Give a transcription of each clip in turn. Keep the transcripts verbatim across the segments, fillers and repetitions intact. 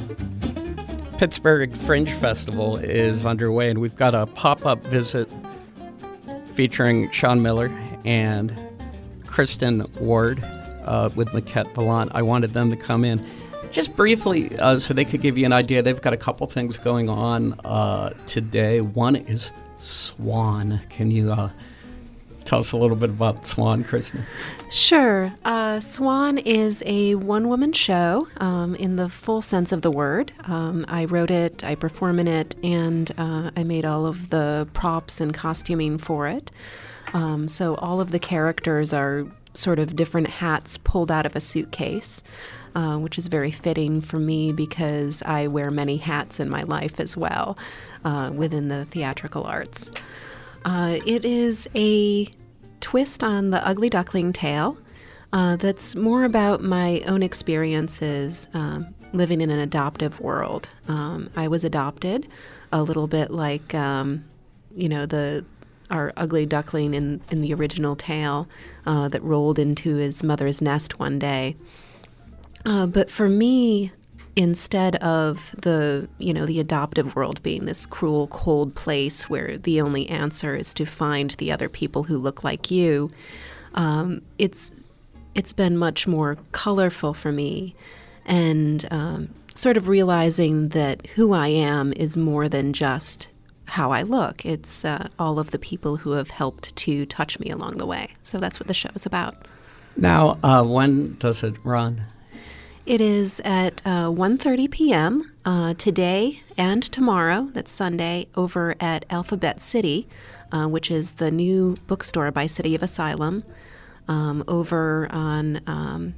Pittsburgh Fringe Festival is underway, and we've got a pop-up visit featuring Sean Miller and Kristen Ward uh, with Moquette Ballant. I wanted them to come in just briefly uh, so they could give you an idea. They've got a couple things going on uh, today. One is Swan. Can you uh, tell us a little bit about Swan, Kristen? Sure. Uh, Swan is a one-woman show um, in the full sense of the word. Um, I wrote it, I perform in it, and uh, I made all of the props and costuming for it. Um, so all of the characters are sort of different hats pulled out of a suitcase, uh, which is very fitting for me because I wear many hats in my life as well uh, within the theatrical arts. Uh, it is a twist on the Ugly Duckling tale uh, that's more about my own experiences um, living in an adoptive world. Um, I was adopted, a little bit like, um, you know, the our ugly duckling in, in the original tale uh, that rolled into his mother's nest one day. Uh, but for me, instead of the, you know, the adoptive world being this cruel, cold place where the only answer is to find the other people who look like you, um, it's it's been much more colorful for me, and um, sort of realizing that who I am is more than just how I look. It's uh, all of the people who have helped to touch me along the way. So that's what the show is about. Now, uh, when does it run? It is at uh, one thirty p.m. Uh, today and tomorrow, that's Sunday, over at Alphabet City, uh, which is the new bookstore by City of Asylum, um, over on um,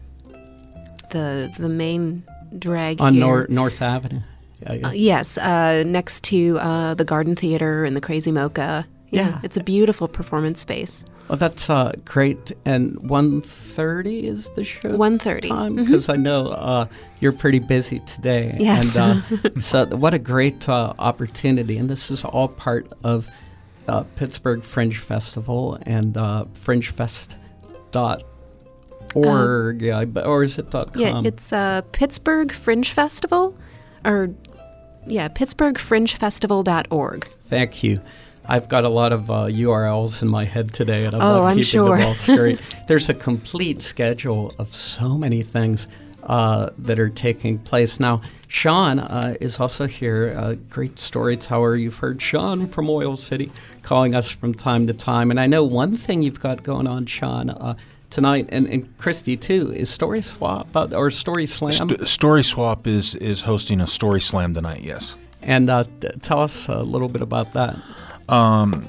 the the main drag on here. Nor- North Avenue. Yeah, yeah. Uh, yes, uh, next to uh, the Garden Theater and the Crazy Mocha. Yeah, Yeah. It's a beautiful performance space. Well, that's uh, great. And one thirty is the show one thirty time? Because mm-hmm. I know uh, you're pretty busy today. Yes. And, uh, so what a great uh, opportunity. And this is all part of uh, Pittsburgh Fringe Festival and uh, fringe fest dot org. Uh, yeah, or is it dot com? Yeah, it's uh, Pittsburgh Fringe Festival, or yeah, pittsburgh fringe festival dot org. Thank you. I've got a lot of uh, U R Ls in my head today, and I'm oh, not I'm keeping sure. them all straight. There's a complete schedule of so many things uh, that are taking place. Now, Sean uh, is also here, a great storyteller. You've heard Sean from Oil City calling us from time to time. And I know one thing you've got going on, Sean, uh, tonight, and, and Christy, too, is Story Swap uh, or Story Slam. St- Story Swap is, is hosting a Story Slam tonight, yes. And uh, t- tell us a little bit about that. Um,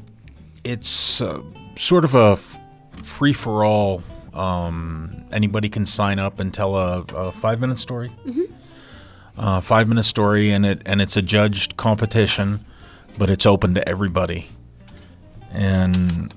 it's uh, sort of a f- free-for-all. Um, anybody can sign up and tell a, a five-minute story. Mm-hmm. Uh, five-minute story, and it and it's a judged competition, but it's open to everybody. And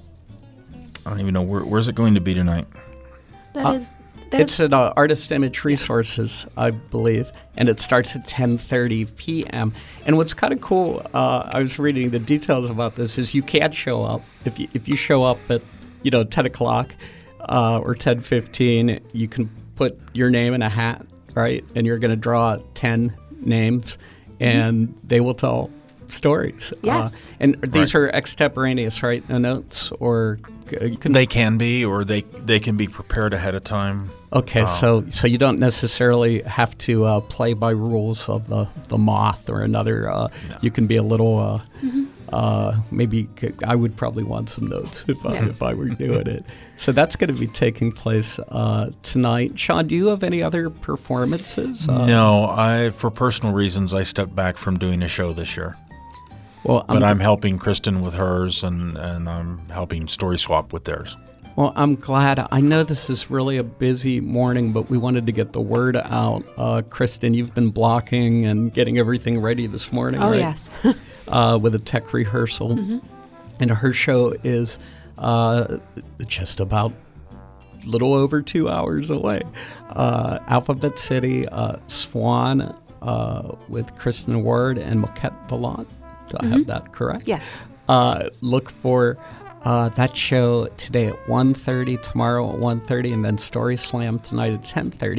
I don't even know where where's it going to be tonight. That uh, is. That it's is, at uh, Artist Image Resources, I believe, and it starts at ten thirty p.m. And what's kind of cool, uh, I was reading the details about this, is you can't show up. If you, if you show up at, you know, ten o'clock uh, or ten fifteen, you can put your name in a hat, right? And you're going to draw ten names, and mm-hmm. they will tell stories. Yes. Uh, and these right. are extemporaneous, right? No notes, or you can they can be, or they they can be prepared ahead of time. Okay, um, so so you don't necessarily have to uh, play by rules of the, the moth or another. Uh, no. You can be a little. Uh, mm-hmm. uh, maybe I would probably want some notes if I, yeah. if I were doing it. So that's going to be taking place uh, tonight. Sean, do you have any other performances? Uh, no, I for personal reasons I stepped back from doing a show this year. Well, I'm but I'm helping Kristen with hers, and, and I'm helping Story Swap with theirs. Well, I'm glad. I know this is really a busy morning, but we wanted to get the word out. Uh, Kristen, you've been blocking and getting everything ready this morning, oh, right? yes. uh, with a tech rehearsal. Mm-hmm. And her show is uh, just about a little over two hours away. Uh, Alphabet City, uh, Swan uh, with Kristen Ward and Moquette Ballant. Do I mm-hmm. have that correct? Yes. Uh, look for uh, that show today at one thirty, tomorrow at one thirty, and then Story Slam tonight at ten thirty.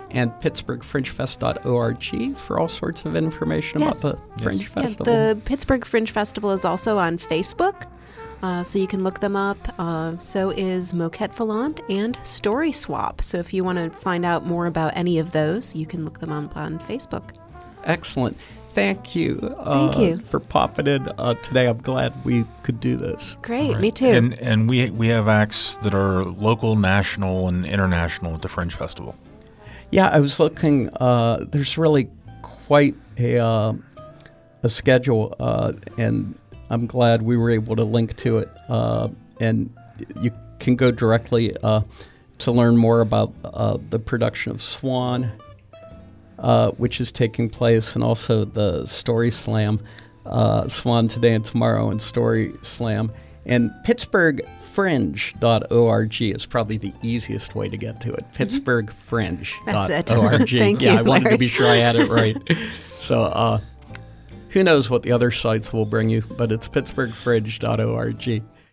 and pittsburgh fringe fest dot org for all sorts of information Yes. about the Fringe Yes. Yeah, Festival. the Pittsburgh Fringe Festival is also on Facebook, uh, so you can look them up. Uh, so is Moquette Volant and Story Swap. So if you want to find out more about any of those, you can look them up on Facebook. Excellent. Thank you, uh, Thank you. for popping in uh, today. I'm glad we could do this. Great, Right. me too. And and we we have acts that are local, national, and international at the Fringe Festival. Yeah, I was looking. Uh, there's really quite a uh, a schedule, uh, and I'm glad we were able to link to it. Uh, and you can go directly uh, to learn more about uh, the production of Swan, uh, which is taking place, and also the Story Slam, uh, Swan today and tomorrow, and Story Slam. And pittsburgh fringe dot org is probably the easiest way to get to it. pittsburgh fringe dot org. That's it. Thank yeah, you, I wanted Larry. to be sure I had it right. So uh, who knows what the other sites will bring you, but it's pittsburgh fringe dot org.